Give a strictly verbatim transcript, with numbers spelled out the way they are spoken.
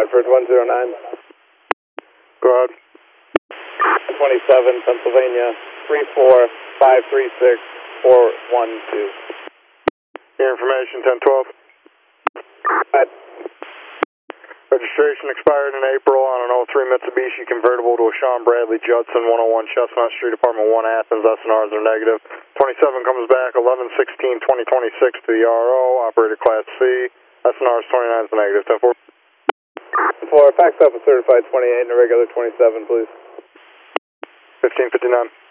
Medford one zero nine. Go ahead. twenty-seven, Pennsylvania, three four five three six four one two. Your information, ten twelve. Right. Registration expired in April on an oh three Mitsubishi convertible to a Sean Bradley Judson, one oh one Chestnut Street, Apartment one, Athens. S N Rs are negative. twenty-seven comes back eleven sixteen twenty twenty-six to the R O, operator Class C. S N Rs twenty-nine is negative. ten four. four, fax up a certified twenty-eight and a regular twenty-seven, please. fifteen fifty-nine.